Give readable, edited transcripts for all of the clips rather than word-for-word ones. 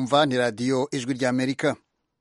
mwumva ni radiyo ijwi ry'Amerika.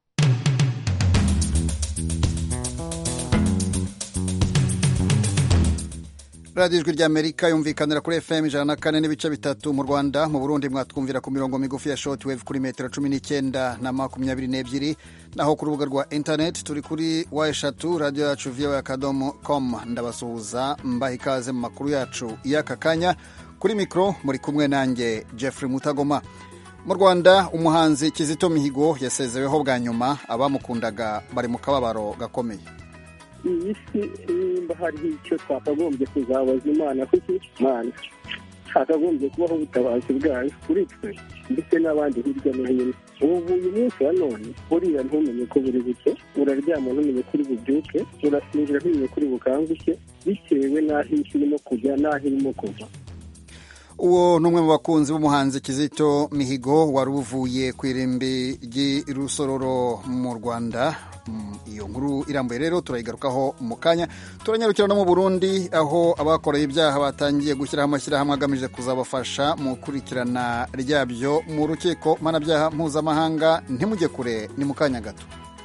radiyo ijwi ry'Amerika yumvikanira kuri FM 104.3 mu Rwanda. Mu Burundi mwatwumvira ku mirongo migufi ya shortwave kuri metero 19 na 22, naho ku rubuga rwa internet turi kuri wa3 radio yacu voa.com. Ndabasuhuza mbaha ikaze mu makuru yacu y'aka kanya. Kuri mikro muri kumwe nanjye Jeffrey Mutagoma. Mu Rwanda umuhanzi Kizito Mihigo yasezeweho bwa nyuma, abamukundaga bari mu kababaro gakomeye. Iyi si nimba hari icyo twakagombye kuzabaza Imana, kuko Imana hakagombye kubaho ubutabazi bwayo kuri twe ndetse n'abandi hirya no hino. Ubu uyu munsi wa none buriya ntumenye ko buri buke, uraryama ntumenye kuri bubyuke, urasinzira ntumenye kuri bukanguke, bitewe n'aho isi irimo kujya n'aho irimo kuva. Uwo numwe mu bakunzi b'umuhanzi Kizito Mihigo wari uvuye ku irimbi ry'Irusororo mu Rwanda. Iyo nkuru irambuye rero turayigarukaho mu kanya. Turanyarukira no mu Burundi, aho abakoreye ibyaha batangiye gushyiraho amashyirahamwe agamije kuzabafasha mu kurikirana ryabyo mu rukiko mpanabyaha mpuzamahanga. Ntimujye kure, ni mu kanya gato.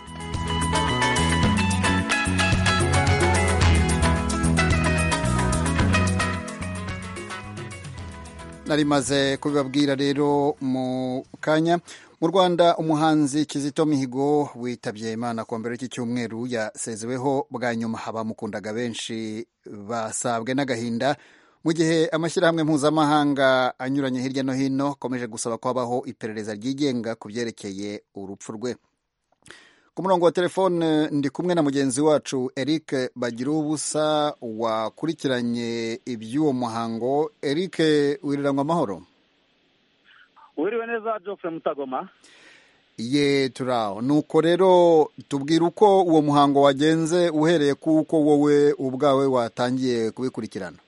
Narimaze kubibabwira rero mu kanya. Mu Rwanda umuhanzi Kizito Mihigo witabye Imana ku mbere y'iki cyumweru yasezeweho bwa nyuma. Abamukundaga benshi basabwe n'agahinda, mu gihe amashyirahamwe mpuzamahanga anyuranye hirya no hino akomeje gusaba ko habaho iperereza ryigenga ku byerekeye urupfu rwe. Ku murongo wa telefone ndi kumwe na mugenzi wacu Eric Bagirubusa wakurikiranye iby'uwo muhango. Eric, wiriranywe amahoro? Wiriwe neza Geoffrey Mutagoma. Ye, turaho. Nuko rero tubwira uko uwo muhango wagenze, uhereye kuko wowe ubwawe watangiye kubikurikirana.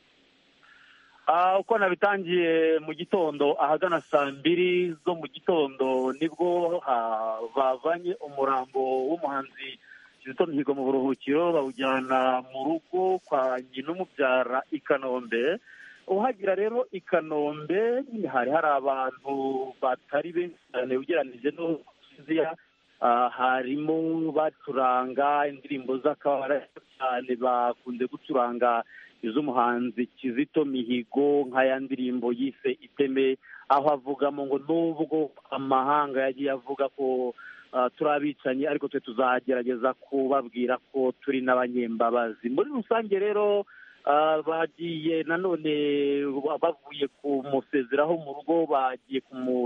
Uko nabitangiye mu gitondo ahagana 2:00 zo mu gitondo nibwo bavanye umurambo w'umuhanzi Kizito Mihigo mu buruhukiro, bawujyana mu rugo kwa nyina umubyara i Kanombe. Uhagira rero i Kanombe hari abantu batari benshi cyane ugereranije no Kiliziya. Harimo bacuranga indirimbo z'akabara cyane, bakunze gucuranga iz'umuhanzi Kizito Mihigo nk'aya ndirimbo yise Iteme, aho avugamo ngo nubwo amahanga yagiye avuga ko turabicanyi, ariko twe tuzagerageza kubabwira ko turi n'abanyembabazi. Muri rusange rero bagiye nanone bavuye kumusezeraho mu rugo, bagiye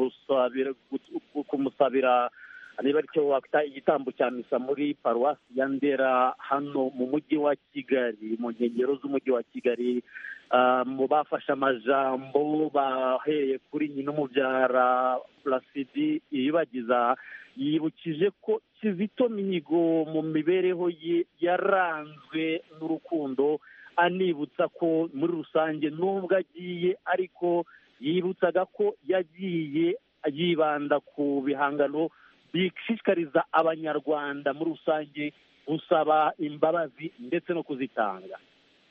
kumusabira niba aricyo wakwita igitambo cya misa muri paruwasi ya Ndera hano mu mujyi wa Kigali, mu nkengero z'umujyi wa Kigali. Mu bafashe amajambo bahereye kuri nyina umubyara Placide Iribagiza, yibukije ko Kizito Mihigo mu mibereho ye yaranzwe n'urukundo, anibutsa ko muri rusange nubwo agiye, ariko yibutsaga ko yagiye yibanda ku bihangano bishishikariza abanyarwanda muri rusange gusaba imbabazi ndetse no kuzitanga.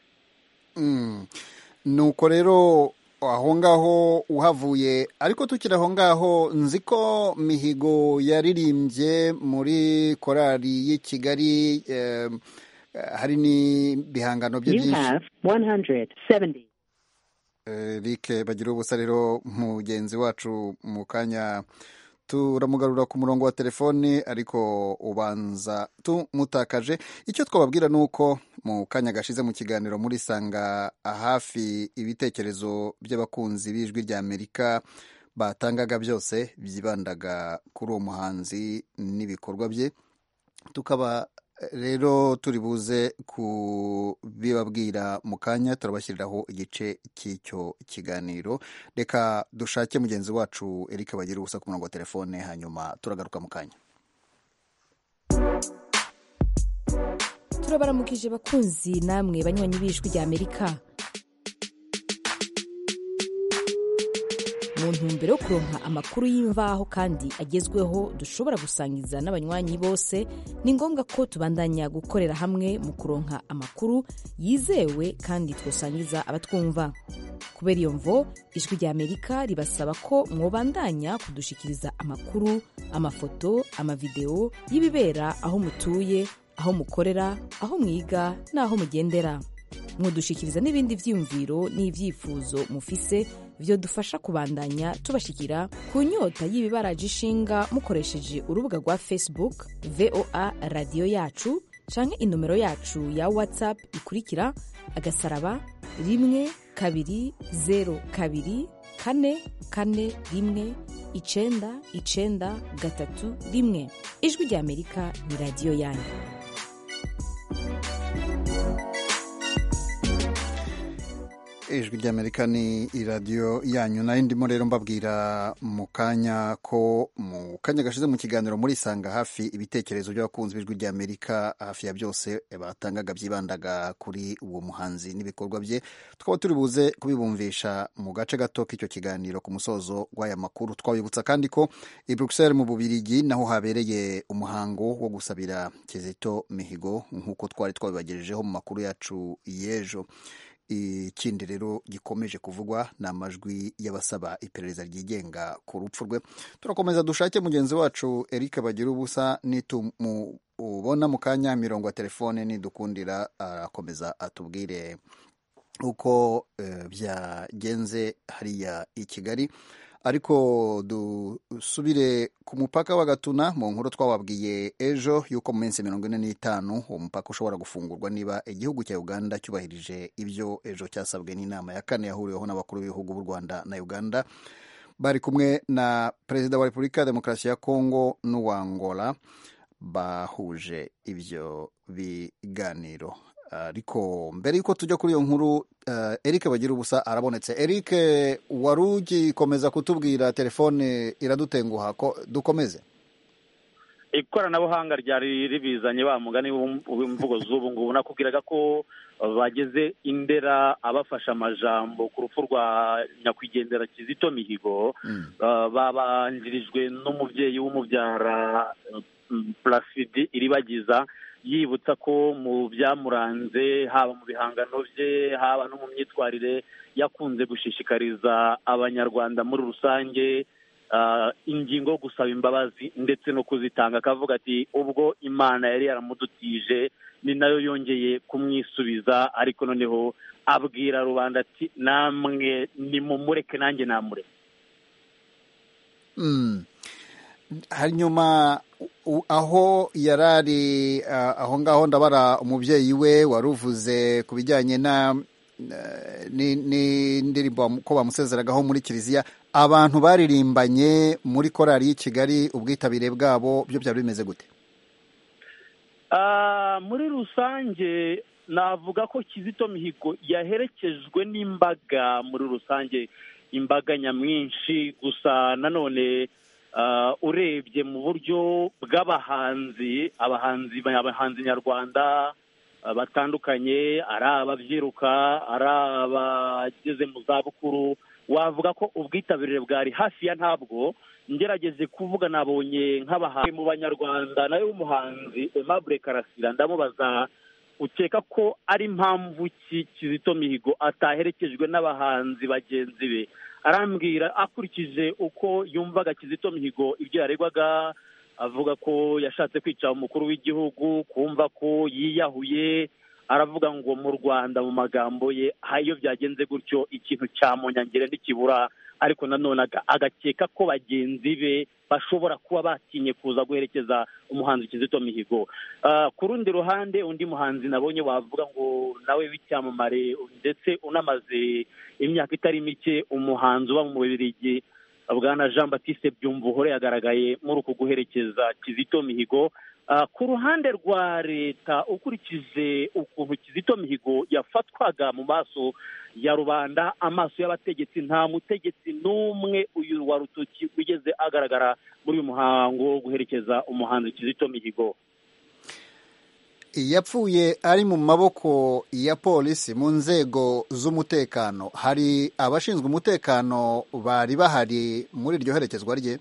Nuko rero aho ngaho uhavuye, ariko tukiri aho ngaho, nzi ko Mihigo yaririmbye muri korali y'i Kigali, hari n'ibihangano bye byinshi. Eric Bagirubusa rero mugenzi wacu mu kanya turamugarura ku murongo wa telefone, ariko ubanza tumutakaje. Icyo twababwira nuko mu kanya gashize mu kiganiro muri Sanga hafi ibitekerezo by'abakunzi b'ijwi ry'Amerika batangaga byose byibandaga kuri uwo muhanzi n'ibikorwa bye. Tukaba rero turi buze kubibabwira mu kanya, turabashyiriraho igice cy'icyo kiganiro. Reka dushake mugenzi wacu Eric Bagirubusa ku murongo wa telefone, hanyuma turagaruka mu kanya. Turabaramukije bakunzi namwe banywanyi b'ijwi ry'Amerika. mu ntumbero yo kuronka amakuru y'imvaho kandi agezweho dushobora gusangiza n'abanywanyi bose, ni ngombwa ko tubandanya gukorera hamwe mu kuronka amakuru yizewe kandi twosangiza abatwumva. Kubera iyo mvo, Ijwi rya Amerika ribasaba ko mwobandanya kudushikiriza amakuru, amafoto, amavideo y'ibibera aho mutuye, aho mukorera, aho mwiga n'aho mugendera. Mwodushikiriza n'ibindi vyiyumviro n'ivyifuzo mufise vyo dufasha kubandanya tubashikira ku nyota y'ibibaraje ishinga mukoresheje urubuga rwa Facebook VOA Radio Yacu canke inomero yacu ya WhatsApp ikurikira *1kabiri 0kabiri 241 Ijwi rya Amerika ni radio yanyu. Ijwi ry'Amerika ni iradiyo yanyu, nayo ndimo rero mbabwira mu kanya gashize mu kiganiro muri Sanga hafi ibitekerezo by'abakunzi b'Ijwi ry'Amerika hafi ya byose batangaga byibandaga kuri uwo muhanzi n'ibikorwa bye. Tukaba turi buze kubibumvisha mu gace gato k'icyo kiganiro ku musozo w'aya makuru. Twabibutsa kandi ko i Bruxelles mu Bubiligi naho habereye umuhango wo gusabira Kizito Mihigo nk'uko twari twabibagejejeho mu makuru yacu y'ejo. Ikindi rero gikomeje kuvugwa ni amajwi y'abasaba iperereza ryigenga ku rupfu rwe. Turakomeza dushake mugenzi wacu Eric Bagirubusa, nitumubona mu kanya mirongo ya telefone nidukundira arakomeza atubwire uko byagenze hariya i Kigali. Ariko dusubire ku mupaka wa Gatuna. Mu nkuru twababwiye ejo yuko mu minsi 45 uwo mupaka ushobora gufungurwa niba igihugu cya Uganda cyubahirije ibyo ejo cyasabwe n'inama ya kane yahuriweho n'abakuru b'ibihugu b'u Rwanda na Uganda, bari kumwe na Perezida wa Repubulika ya Demokarasi ya Kongo n'uwa Angola, bahuje ibyo biganiro. Ariko mbere yuko tujya kuri iyo nkuru, Eric Bagirubusa arabonetse. Eric, wari ugikomeza kutubwira, telefone iradutenguha ko dukomeze. Ikoranabuhanga ryari ribizanye wa mugani w'imvugo z'ubu ngubu, nakubwiraga ko bageze Indera abafasha amajambo ku rupfu rwa nyakwigendera Kizito Mihigo. Babanjirijwe n'umubyeyi w'umubyara Placide Iribagiza, yibutsa ko mu byamuranze haba mu bihangano bye haba no mu myitwarire yakunze gushishikariza abanyarwanda muri rusange ingingo yo gusaba imbabazi ndetse no kuzitanga. Akavuga ati ubwo Imana yari yaramudutije ni nayo yongeye kumwisubiza, ariko noneho abwira rubanda ati namwe nimumureke nanjye namureke. Hanyuma aho yarari aho ngaho ndabara umubyeyi we waruvuze ku bijyanye n'indirimbo ko bamusezeragaho muri kiliziya. Abantu baririmbanye muri korali y'i Kigali, ubwitabire bwabo byo byari bimeze gute? Muri rusange navuga ko Kizito Mihigo yaherekejwe n'imbaga, muri rusange imbaga nyamwinshi. Gusa nanone urebye mu buryo bw'abahanzi nyarwanda batandukanye, ari ababyiruka ari abageze mu zabukuru, wavuga ko ubwitabire bwari hafi ya ntabwo. Ngerageze kuvuga nabonye nk'abahanzi mu banyarwanda nawe w'umuhanzi Aimable Karasira, ndamubaza ukeka ko ari impamvu Kizito Mihigo ataherekejwe n'abahanzi bagenzi be. Arambwira akurikije uko yumvaga Kizito Mihigo ibyo yaregwaga, avuga ko yashatse kwica umukuru w'igihugu, kumva ko yiyahuye. Aravuga ngo mu Rwanda mu magambo ye iyo byagenze gutyo ikintu cyamunyangire ntikibura, ariko nanone agakeka ko bagenzi be bashobora kuba batinye kuza guherekeza umuhanzi Kizito Mihigo. Ku rundi ruhande undi muhanzi nabonye wavuga ngo nawe w'icyamamare ndetse unamaze imyaka itari mike umuhanzi uba mu Bubiligi, Bwana Jean Baptiste Byumvuhore, yagaragaye muri uku guherekeza Kizito Mihigo. Ku ruhande rwa leta, ukurikije ukuntu Kizito Mihigo yafatwaga mu maso ya rubanda, amaso y'abategetsi, nta mutegetsi n'umwe uyu wa rutoki wigeze agaragara muri uyu muhango wo guherekeza umuhanzi Kizito Mihigo. yapfuye ari mu maboko ya polisi mu nzego z'umutekano. Hari abashinzwe umutekano bari bahari muri iryo herekezwa rye?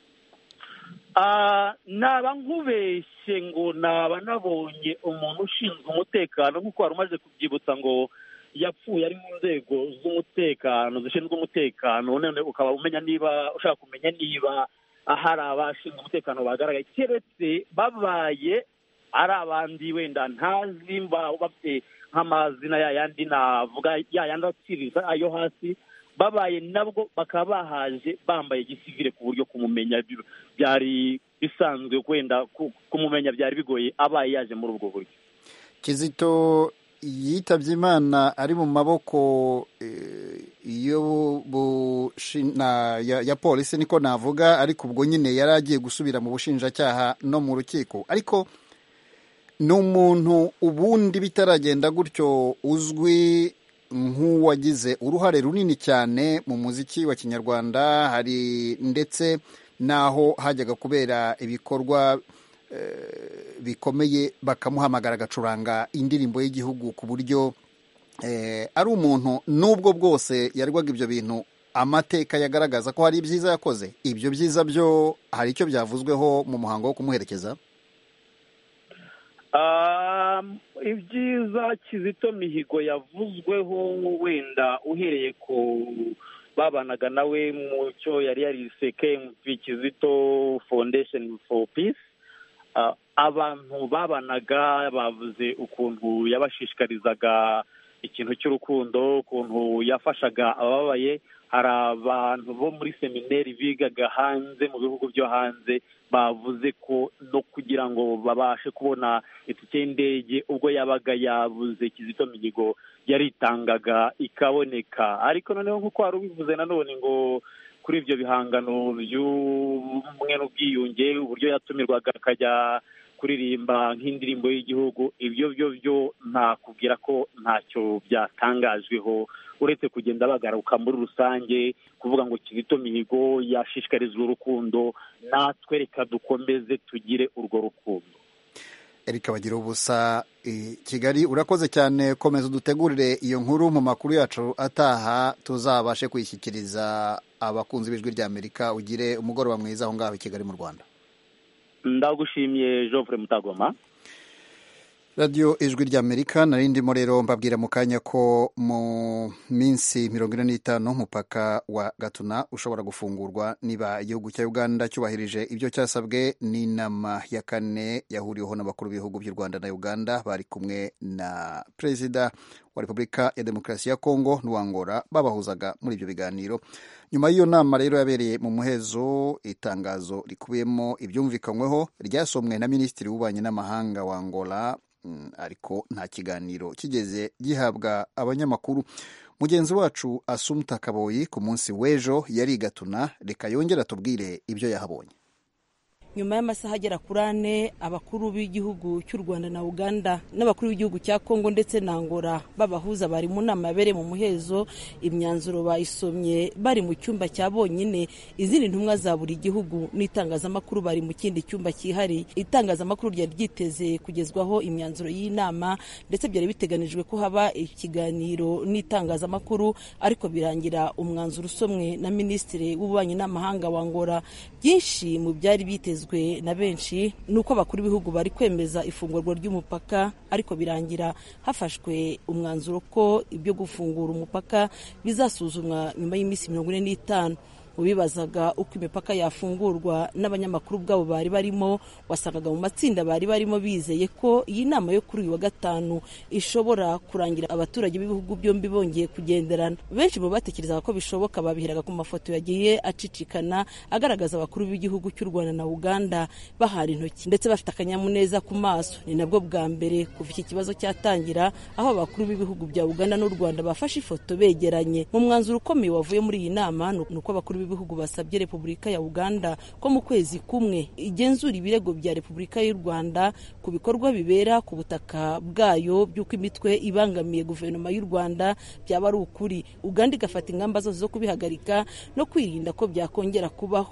naba nkubeshye ngo naba nabonye umuntu ushinzwe umutekano nk'uko wari umaze kubyibutsa ngo yapfuye ari mu nzego z'umutekano zishinzwe umutekano, none ukaba umenya niba ushaka kumenya niba hari abashinzwe umutekano bagaragaye, keretse babaye ari abandi wenda ntazi bafite nk'amazina yayandi navuga yayandi aciriza ayo hasi, babaye nabwo bakaba bahaje bambaye gisivile ku buryo kumumenya byari bisanzwe, wenda kumumenya byari bigoye abaye yaje muri ubwo buryo. Kizito yitabye Imana ari mu maboko ya polisi niko navuga, ariko ubwo nyine yari agiye gusubira mu bushinjacyaha no mu rukiko. Ariko ni umuntu ubundi bitaragenda gutyo uzwi nk'uwagize uruhare runini cyane mu muziki wa Kinyarwanda. Hari ndetse n'aho hajyaga kubera ibikorwa bikomeye bakamuhamagara agacuranga indirimbo y'igihugu, ku buryo ari umuntu n'ubwo bwose yarwaga ibyo bintu amateka yagaragaza ko hari ibyiza yakoze. Ibyo byiza byo hari icyo byavuzweho mu muhango wo kumuherekeza? Ibyiza Kizito Mihigo yavuzweho, wenda uhereye ku babanaga nawe mu cyo yari yarise KMP Kizito Foundation for Peace, abantu babanaga bavuze ukuntu yabashishikarizaga ikintu cy'urukundo, ukuntu yafashaga ababaye. Hari abantu bo muri seminari bigaga hanze mu bihugu byo hanze bavuze ko no kugira ngo babashe kubona itike y'indege ubwo yabaga yabuze, Kizito Mihigo yaritangaga ikaboneka. Ariko noneho nk'uko wari ubivuze nanone ngo kuri ibyo bihangano by'ubumwe n'ubwiyunge, uburyo yatumirwaga akajya kuririmba nk'indirimbo y'igihugu, ibyo byo ntakubwira ko ntacyo byatangajweho, uretse kugenda bagaruka muri rusange kuvuga ngo Kizito Mihigo yashishikarizwa urukundo, natwe reka dukomeze tugire urwo rukundo. Erika Bagiruwubusa, Kigali, urakoze cyane. Komeza udutegurire iyo nkuru mu makuru yacu ataha, tuzabashe kuyishyikiriza abakunzi b'Ijwi ry'Amerika. Ugire umugoroba mwiza aho ngaho i Kigali mu Rwanda. Ndagushimiye Geoffrey Mutagoma. Radio Ijwi ry'Amerika. Narindimo rero mbabwira mu kanya ko mu minsi 45 umupaka wa Gatuna ushobora gufungurwa niba igihugu cya Uganda cyubahirije ibyo cyasabwe n'inama ya kane yahuriweho n'abakuru b'ibihugu by'u Rwanda na Uganda, bari kumwe na Perezida wa Repubulika ya Demokarasi ya Kongo n'Angola babahuzaga muri ibyo biganiro. Nyuma y'iyo nama rero yabereye mu muhezo, itangazo rikubiyemo ibyumvikanyweho ryasomwe na Minisitiri w'Ububanyi n'Amahanga wa Angola, ariko nta kiganiro kigeze gihabwa abanyamakuru. Mugenzi wacu Asumta Kaboyi ku munsi w'ejo yari Gatuna, reka yongera tubwire ibyo yahabonye. Nyuma y'amasaha agera kuri 4 abakuru b'igihugu cy'u Rwanda na Uganda n'abakuru b'igihugu cya Kongo ndetse na Angola babahuza bari mu nama yabereye mu muhezo. Imyanzuro bayisomye bari mu cyumba cya bonyine, izindi ntumwa za buri gihugu n'itangazamakuru bari mu kindi cyumba cyihari. Itangazamakuru ryari ryiteze kugezwaho imyanzuro y'inama, ndetse byari biteganijwe ko haba ikiganiro n'itangazamakuru, ariko birangira umwanzuro usomwe na Minisitiri w'Ububanyi n'Amahanga wa Angola. Byinshi mu byari bitezwe na benshi nuko abakuru b'ibihugu bari kwemeza ifungurwa ry'umupaka, ariko birangira hafashwe umwanzuro ko ibyo gufungura umupaka bizasuzumwa nyuma y'iminsi 45. Ubibazaga uko imipaka yafungurwa n'abanyamakuru bwabo bari barimo, wasangaga mu matsinda bari barimo bizeye ko iyi nama yo kuri uyu wa gatanu ishobora kurangira abaturage b'ibihugu byombi bongeye kugenderana. Benshi bo batekerezaga ko bishoboka, babiheraga ku mafoto yagiye acicikana agaragaza abakuru b'igihugu cy'u Rwanda na Uganda bahari intoki ndetse bafite akanyamuneza ku maso. Ni nabwo bwa mbere kuva iki kibazo cyatangira aho abakuru b'ibihugu bya Uganda n'u Rwanda bafashe ifoto begeranye. Mu mwanzuro ukomeye wavuye muri iyi nama nuko abakuru b'ibihugu basabye Repubulika ya Uganda ko mu kwezi kumwe igenzura ibirego bya Repubulika y'u Rwanda ku bikorwa bibera ku butaka bwayo by'uko imitwe ibangamiye guverinoma y'u Rwanda byaba ari ukuri. Uganda igafata ingamba zose zo kubihagarika no kwirinda ko byakongera kubaho.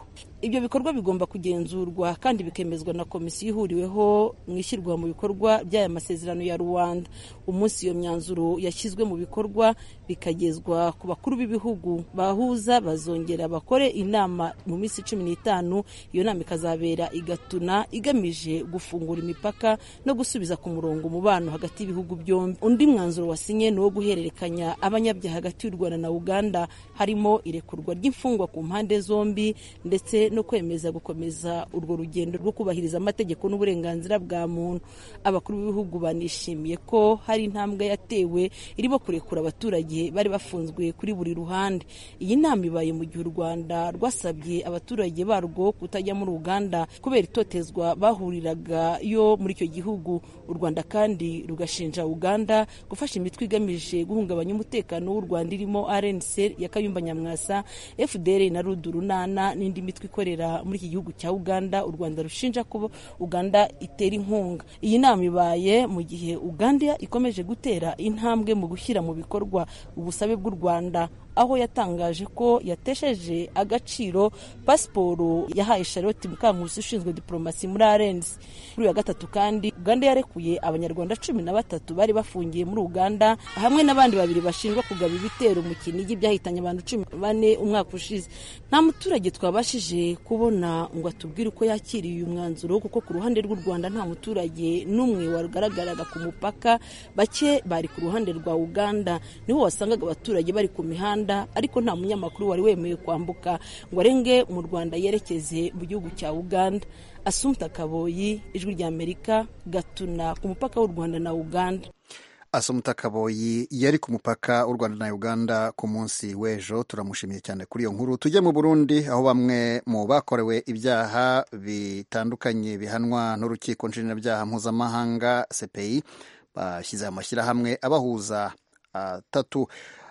ibyo bikorwa bigomba kugenzurwa kandi bikemezwa na komisiyo ihuriweho mu ishyirwa mu bikorwa by'aya masezerano ya Rwanda. Umunsi iyo myanzuro yashyizwe mu bikorwa bikagezwa ku bakuru b'ibihugu bahuza bazongera bakore inama mu minsi 15. Iyo nama ikazabera i Gatuna igamije gufungura imipaka no gusubiza ku murongo umubano hagati y'ibihugu byombi. Undi mwanzuro wasinye ni uwo guhererekanya abanyabyaha hagati y'u Rwanda na Uganda, harimo irekurwa ry'imfungwa ku mpande zombi ndetse no kwemeza gukomeza urwo rugendo rwo kubahiriza amategeko n'uburenganzira bwa muntu. Abakuru b'ibihugu banishimiye ko hari intambwe yatewe irimo kurekura abaturage bari bafunzwe kuri buri ruhande. Iyi nama ibaye mu gihe u Rwanda rwasabye abaturage barwo kutajya muri Uganda kubera itotezwa bahuriraga yo muri icyo gihugu. U Rwanda kandi rugashinja Uganda gufasha imitwe igamije guhungabanya umutekano w'u Rwanda irimo RNC ya Kayumba Nyamwasa, FDL na Rudurunana n'indi mitwe ikorera muri iki gihugu cya Uganda. U Rwanda rushinja ko Uganda itera inkunga. Iyi nama ibaye mu gihe Uganda ikomeje gutera intambwe mu gushyira mu bikorwa ubusabe bw'u Rwanda, aho yatangaje ko yatesheje agaciro pasiporo yahaye Charlotte Mukankusi ushinzwe diplomasi muri RNC. Kuri wa gatatu kandi Uganda yarekuye abanyarwanda 13 bari bafungiye muri Uganda hamwe n'abandi 2 bashinjwa kugaba ibitero mu Kinigi byahitanye abantu 14 umwaka ushize. Nta muturage twabashije kubona ngo atubwire uko yakiriye uyu mwanzuro, kuko ku ruhande rw'u Rwanda nta muturage n'umwe wagaragaraga ku mupaka. Bake bari ku ruhande rwa Uganda, niho wasangaga abaturage bari ku mihanda, ariko nta munyamakuru wari wemewe kwambuka ngo arenge mu Rwanda yerekeze mu gihugu cya Uganda. Assumpta Kaboyi, Ijwi rya Amerika, Gatuna ku mupaka w'u Rwanda na Uganda. Assumpta Kaboyi yari ku mupaka w'u Rwanda na Uganda ku munsi w'ejo. Turamushimiye cyane kuri iyo nkuru. Tujye mu Burundi, aho bamwe mu bakorewe ibyaha bitandukanye bihanwa n'urukiko nshinjabyaha mpuzamahanga CPI bashyize amashyirahamwe abahuza atatu.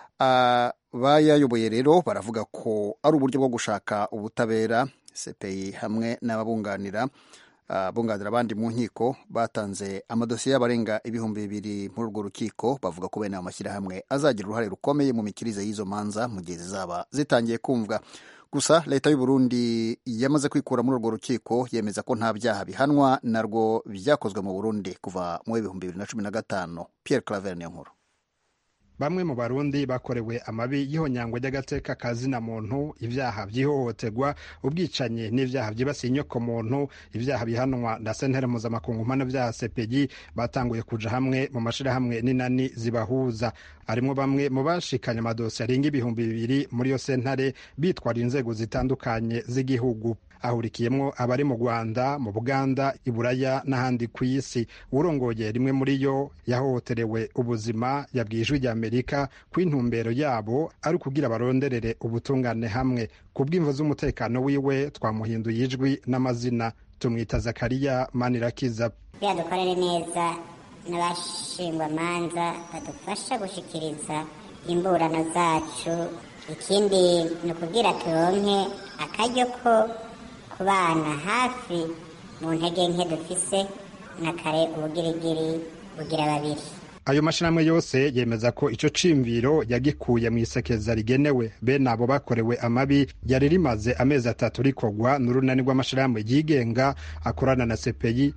Bayayoboye rero baravuga ko ari uburyo bwo gushaka ubutabera. CPI hamwe n'ababunganira bunganira abandi mu nkiko batanze amadosiye y'abarenga 2,000 muri urwo rukiko. Bavuga ko bene amashyirahamwe azagira uruhare rukomeye mu mikirize y'izo manza mu gihe zizaba zitangiye kumvwa. Gusa leta y'u Burundi yamaze kwikura muri urwo rukiko, yemeza ko nta byaha bihanwa narwo byakozwe mu Burundi kuva mu 2015. Pierre Claver niyo nkuru. Bamwe mu Barundi bakorewe amabi y'ihonyangwa ry'agateka kazina muntu, ibyaha by'ihohoterwa, ubwicanyi n'ibyaha byibasiye inyoko muntu, ibyaha bihanwa na sentare mpuzamakungu mpanabyaha CPI batanguye kuja hamwe mu mashirahamwe n'inani zibahuza. Arimo bamwe mu bashikanye amadosiye arenga 2,000 muri yo sentare bitwara inzego zitandukanye z'igihugu. Ahurikiyemo abari mu Rwanda, mu Buganda, i Buraya n'ahandi ku isi. Urongoye rimwe muri yo yahohoterewe ubuzima yabwiye Ijwi rya Amerika ko intumbero yabo ari kugira baronderere ubutungane hamwe. Ku bw'imvo z'umutekano wiwe twamuhinduye ijwi n'amazina, tumwita Zakariya Manirakiza. Dukorere neza n'abashingwa manza badufasha gushikiriza imburano zacu. Ikindi ni ukubwira turonke akaryo ko kubana hafi mu ntege nke dufise na kare ubugirigiri bugira babiri. Ayo mashirahamwe yose yemeza ko ico cimviro yagikuye mu isekeza rigenewe bene abo bakorewe amabi yari rimaze amezi 3 rikogwa n'urunani rw'amashirahamwe yigenga akorana na CPI,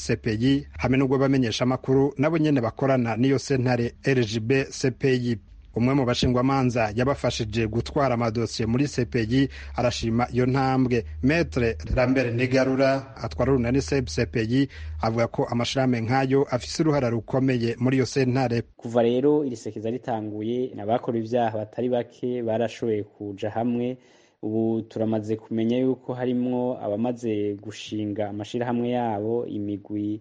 CPI hamwe n'ubwo bamenyesha amakuru nabo nyene bakorana n'iyo sentare RGB CPI. Umwe mu bashingwamanza yabafashije gutwara amadosiye muri CPI arashima iyo ntambwe. Maître Lambert Nigarura atwara urunani CPI avuga ko amashirahamwe nk'ayo afise uruhara rukomeye muri iyo sentare. Kuva rero iri sekeza ritanguye n'abakora ibyaha batari bake barashoboye kuja hamwe. Ubu turamaze kumenya yuko harimwo abamaze gushinga amashirahamwe yabo, imigwi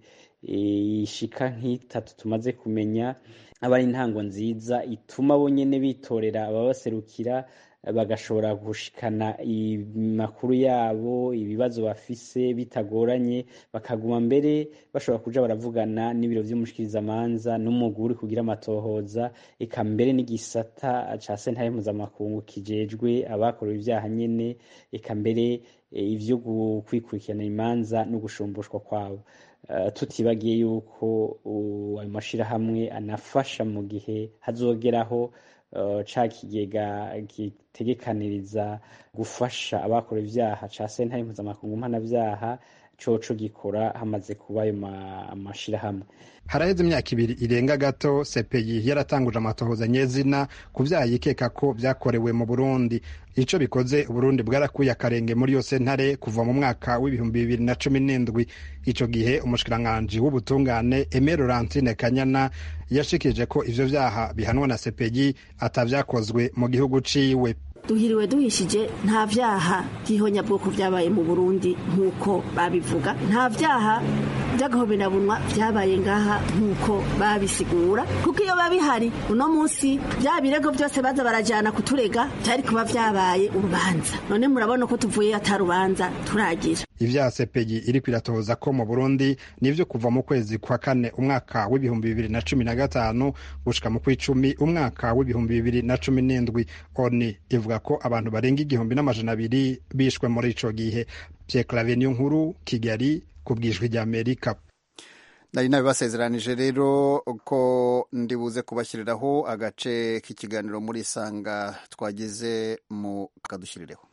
ishika nk'itatu tumaze kumenya. Abari intango nziza ituma bonyene bitorera ababaserukira, bagashobora gushikana amakuru yabo, ibibazo bafise bitagoranye, bakaguma mbere bashobora kuja baravugana n'ibiro vy'umushikirizamanza n'umuguri kugira amatohoza, eka mbere n'igisata ca sentare mpuzamakungu kijejwe abakorewe ibyaha nyene, eka mbere ivyo kwikurikirana imanza no gushumbushwa kwabo. Tutibagiye yuko ayo mashirahamwe anafasha mu gihe hazogeraho ca kigega gitegekaniriza gufasha abakora ivyaha ca sentare mpuzamakungu mpanavyaha coco gikora hamaze kuba ayo amashirahamwe. Haraheze imyaka 2 irenga gato CPI yaratanguje amatohoza nyezina ku vyaha yikeka ko vyakorewe mu Burundi. Ico bikoze Burundi bwarakuye akarenge muri yo sentare kuva mu mwaka w'2017. Ico gihe umushikiranganji w'ubutungane Aimé Laurentine Kanyana yashikije ko ivyo vyaha bihanwa na CPI atavyakozwe mu gihugu ciwe. Duhiriwe duhishije nta vyaha by'ihonyabwoko vyabaye mu Burundi nk'uko babivuga, nta vyaha by'agahoberabunwa vyabaye ngaha nk'uko babisigura, kuko iyo babihari uno munsi bya birego byose baza barajana kuturega byari kuba vyabaye urubanza. None murabona ko tuvuye atarubanza turagira. Ivya CPI iri kwiratoza ko mu Burundi nivyo kuva mu kwezi kwa 4 umwaka w'2015 gushika mu kw'icumi umwaka w'2017. ONU ivuga ko abantu barenga 1,200 bishwe muri ico gihe. Pierre Claver Niyonkuru, Kigali, kubwijwi rya Amerika. Nari nabibasezeranije rero ko ndibuze kubashyiriraho agace k'ikiganiro muri Sanga twagize mu kadushyirireho.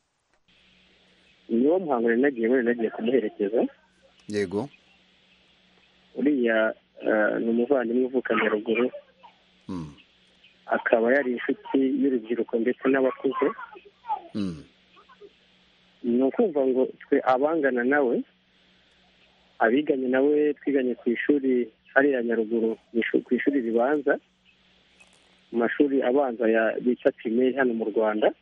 Niwo muhango nagiye kumuherekeza. Yego. Uriya ni umuvandimwe uvuka Nyaruguru. Akaba yari inshuti y'urubyiruko ndetse n'abakuze. Ni ukumva ngo twe abangana nawe, abiganye nawe twiganye ku ishuri hariya Nyaruguru, ku ishuri ribanza, mu mashuri abanza ya bita primaire hano mu Rwanda.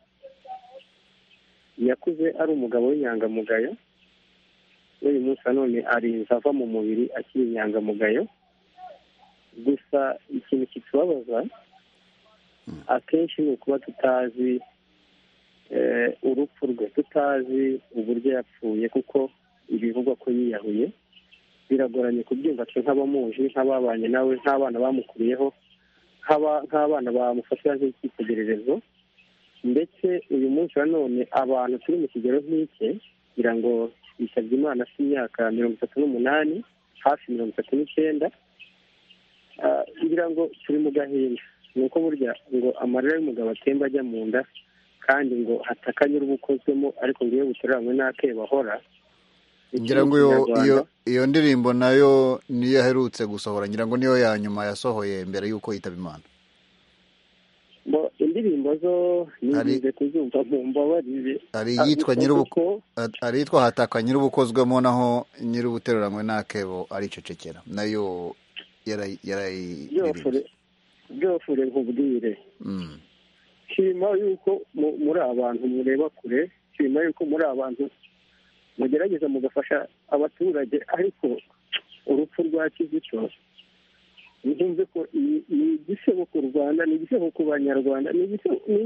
Yakuze ari umugabo w'inyangamugayo, n'uyu munsi none arinze ava mu mubiri akiri inyangamugayo. Gusa ikintu kitubabaza akenshi ni ukuba tutazi urupfu rwe, tutazi uburyo yapfuye, kuko ibivugwa ko yiyahuye biragoranye kubyumva twe nk'abamuzi, nk'ababanye nawe, nk'abana bamukuriyeho, nk'abana bamufatira nk'icyitegererezo. Ndetse uyu munsi nanone abantu turi mu kigero nk'ike kugira ngo yitabye Imana afite imyaka 38 hafi 39, kugira ngo turi mu gahinda. Ni uko burya ngo amarira y'umugabo atemba ajya mu nda, kandi ngo hatakanyura ubukozwemo, ariko ngo iyo buteranywe n'ake bahora. Ngira ngo iyo ndirimbo nayo niyo aherutse gusohora, ngira ngo niyo ya nyuma yasohoye mbere y'uko yitaba Imana. Indirimbo zo nize kuzumva mu mbabarire. Ari yitwa Hataka nyir'ubukozwemo, naho nyir'ubuteruranywe n'akebo aricecekera, nayo byofure nkubwire. Shima yuko muri abantu mureba kure, shima yuko muri abantu mugerageza mugafasha abaturage, ariko urupfu rwa Kizito ntumve ko ni igisebo ku Rwanda, ni igisebo ku Banyarwanda, ni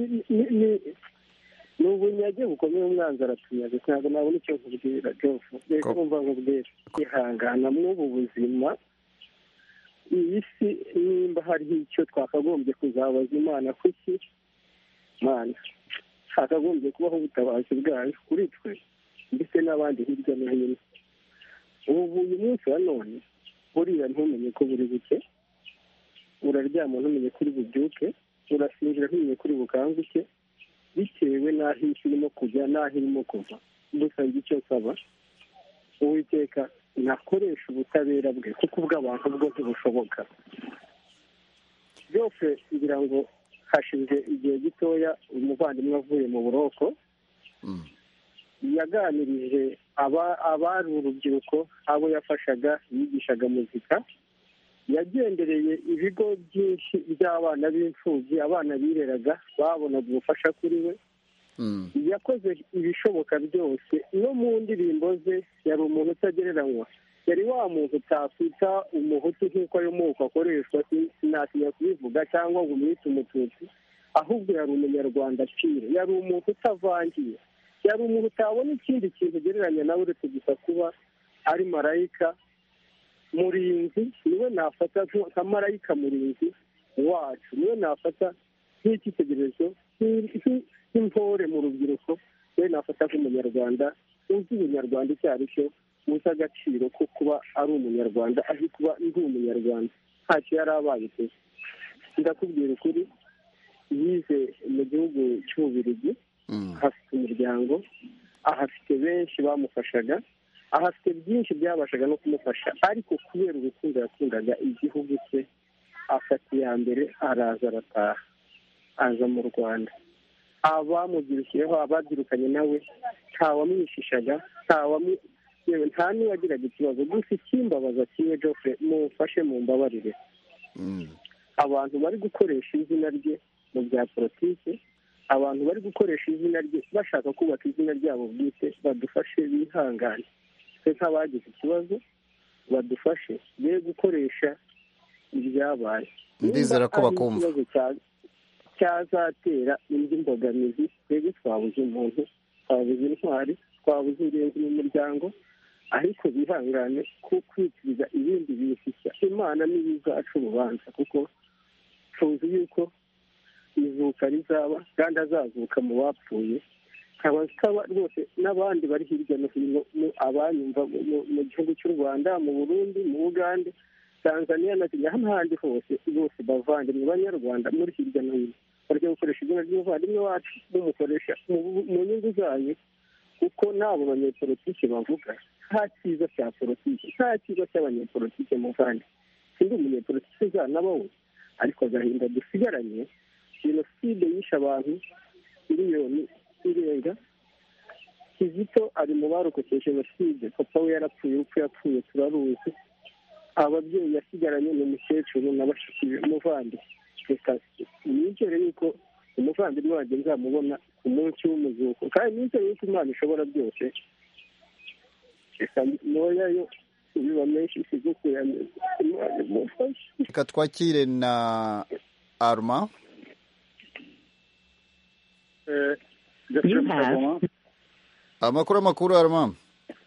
ubunyage bukomeye. Umwanzi aratunyaze, ntabwo nabona icyo nkubwira byose. Reka umva nkubwira, ihangana mw'ubu buzima. Iyi si nimba hariho icyo twakagombye kuzabaza Imana, kuki Mana hakagombye kubaho ubutabazi bwayo kuri twe ndetse n'abandi hirya no hino. Ubu uyu munsi wa none burira ntumenye ko buri buke, uraryama ntumenye kuri bubyuke, urasinzira ntumenye kuri bukanguke, bitewe n'aho isi irimo kujya n'aho irimo kuva. Gusa icyo nsaba Uwiteka nakoresha ubutabera bwe, kuko ubw'abantu bwo ntibushoboka. Byose kugira ngo hashize igihe gitoya umuvandimwe avuye mu buroko, yaganirije abari urubyiruko, abo yafashaga, yigishaga muzika, yagendereye ibigo byinshi by'abana b'imfubyi, abana bireraga babonaga ubufasha kuri we. Yakoze ibishoboka byose, no mu ndirimbo ze yari umuntu utagereranywa. Yari wa muntu utakwita umuhutu nk'uko ayo moko akoreshwa, sinatinya kubivuga, cyangwa ngo umwite umututsi, ahubwo yari umunyarwanda pire, yari umuntu utavangiye, yari umuntu utabona ikindi kintu ugereranya nawe uretse gusa kuba ari marayika murinzi. Niwe nafata nka marayika murinzi wacu, niwe nafata nk'icyitegererezo, nk'intore mu rubyiruko, niwe nafata nk'umunyarwanda uzi ubunyarwanda icyo ari cyo, uzi agaciro ko kuba ari umunyarwanda, azi kuba ndi umunyarwanda, ntacyo yari abaye pe. Ndakubwira ukuri, yize mu gihugu cy'Ububiligi, ahafite umuryango, ahafite benshi bamufashaga, ahafite byinshi byabashaga no kumufasha, ariko kubera urukundo yakundaga igihugu cye afata iya mbere araza arataha, aza mu Rwanda. Abamubyirukiyeho, ababyirukanye nawe ntawamwishishaga, yewe nta n'uwagiraga ikibazo. Gusa ikimbabaza kimwe, Geoffrey, mumfashe mumbabarire, abantu bari gukoresha izina rye mu bya politiki, abantu bari gukoresha izina rye bashaka kubaka izina ryabo bwite, badufashe bihangane. twe nk'abagize ikibazo badufashe be gukoresha ibyabaye. Ndizera ko bakumva. Cyazatera indi mbogamizi, twebwe twabuze umuntu, twabuze intwari, twabuze ingenzi mu muryango, ariko bihangane ko kwitiriza ibindi bishyashya Imana n'ibizaca urubanza, kuko tuzi yuko izuka rizaba kandi azazuka mu bapfuye. Nkaba rwose n'abandi bari hirya no hino, abanyumva mu gihugu cy'u Rwanda, mu Burundi, mu Uganda, Tanzania na Kenya, n'ahandi hose, bose bavandimwe banyarwanda muri hirya no hino barya gukoresha izina ry'umuvandimwe wacu, mumukoresha mu nyungu zanyu, kuko n'abo banyepolitike bavuga nta cyiza cya politiki, nta cyiza cy'abanyepolitike muvandi. Sindi umunyepolitike uzanabawe, ariko agahinda dusigaranye, jenoside yishe abantu miliyoni irenga. Kizito ari mu barokotse jenoside, papa we yarapfuye, urupfu yapfuye turaruzi. Ababyeyi yasigaranye ni umukecuru na bashiki be, umuvandi. Reka nizere yuko umuvandimwe wanjye nzamubona ku munsi w'umuzuko, kandi nizere yuko Imana ishobora byose. Reka noyayo biba menshi sigukuye Imana imufashe. Reka twakire na Arma. Amakuru Arma.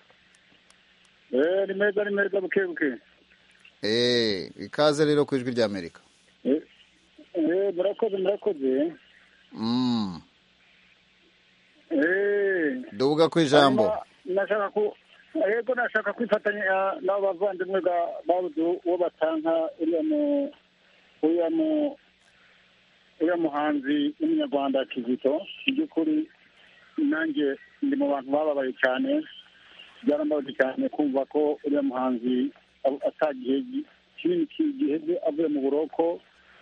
Ni meza bukebuke. Ikaze rero ku ijwi rya Amerika. Murakoze. Duvuga ku ijambo. Nashaka kwifatanya n'abavandimwe babuze uwo batanka uriya muhanzi w'umunyarwanda Kizito. By'ukuri nanjye ndi mu bantu bababaye cyane, byarambabaje cyane kumva ko uriya muhanzi atagihe kinini giheze avuye mu buroko,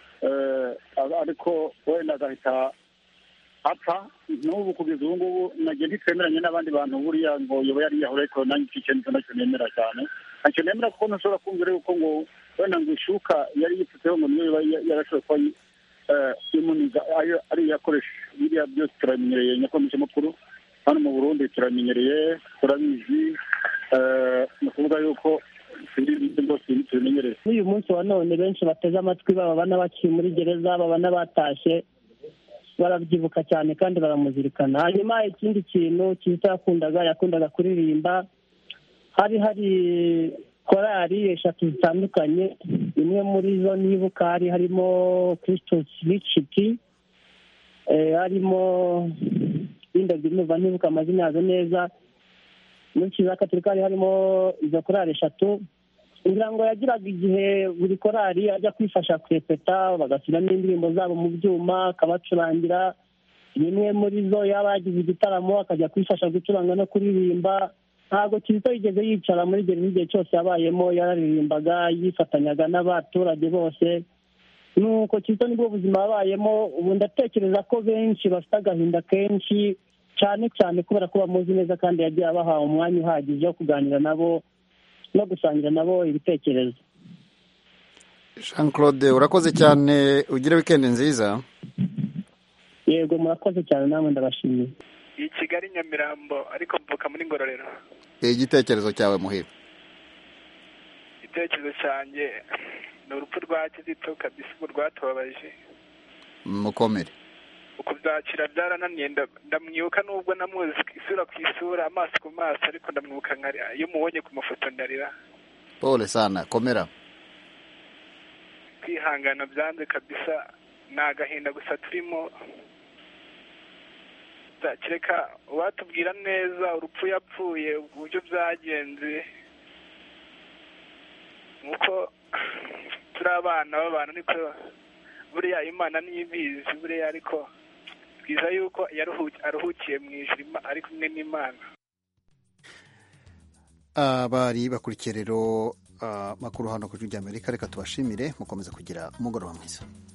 ariko wenda agahita apfa. N'ubu kugeza ubu ngubu nagiye ntitwemeranye n'abandi bantu buriya ngo yoba yari yahura, ariko nanjye iki kintu nacyo nemera cyane. Ntacyo nemera kuko ntushobora kumvira yuko ngo wenda ngo ishuka yari yipfutseho ngo niyo yarashobora kuba imuniga ari yakoresha biriya byose. Turamenyereye nyakomeje mukuru hano mu Burundi, turamenyereye, turabizi. Ni ukuvuga yuko n'uyu munsi wa none benshi bateze amatwi, baba n'abakiri muri gereza, baba n'abatashye, barabyibuka cyane kandi baramuzirikana. Hanyuma ikindi kintu Kizito yakundaga kuririmba, hari korali 3 zitandukanye. Imwe muri zo nibuka harimo Christos Richiti, harimo indabyo numva nibuka amazina yazo neza. Muri Kiliziya Gatolika harimo izo korali 3. Ngira ngo yagiraga igihe buri korali ajya kwifasha kurepeta, bagashyiramo indirimbo zabo mu byuma akabacurangira. Rimwe muri zo yaba yagize igitaramo akajya kwifasha gucuranga no kuririmba. Ntabwo Kizito yigeze yicara muri igihe cyose yabayemo, yararirimbaga, yifatanyaga n'abaturage bose. Nuko Kizito nibwo buzima yabayemo. Ubu ndatekereza ko benshi bafite agahinda kenshi, cyane cyane kubera ko bamuzi neza kandi yagiye abaha umwanya uhagije wo kuganira nabo no gusangira nabo ibitekerezo. Jean Claude, urakoze cyane, ugire weekend nziza. Yego, murakoze cyane, namwe ndabashimiye. I Kigali Nyamirambo, ariko mvuka muri Ngororero. Igitekerezo cyawe muhira? Igitekerezo cyanjye ni urupfu rwa Kizito kabisa, rwatubabaje. Mukomere. Ukubyakira byarananiye, ndamwibuka nubwo namuzi isura ku isura, amaso ku maso, ariko ndamwibuka iyo mubonye ku mafoto ndarira. Pole sana, komera. Kwihangana byanze kabisa, ni agahinda gusa turimo. Kireka watubwira neza urupfu yapfuye, uburyo byagenze, nk'uko turi abana b'abantu niko buriya imana niyo ibizi buriya, ariko twiza yuko aruhukiye mu ijuru ari kumwe n'imana. Abari bakurikiye rero makuru hano ku Ijwi ry'Amerika, reka tubashimire, mukomeza kugira umugoroba mwiza.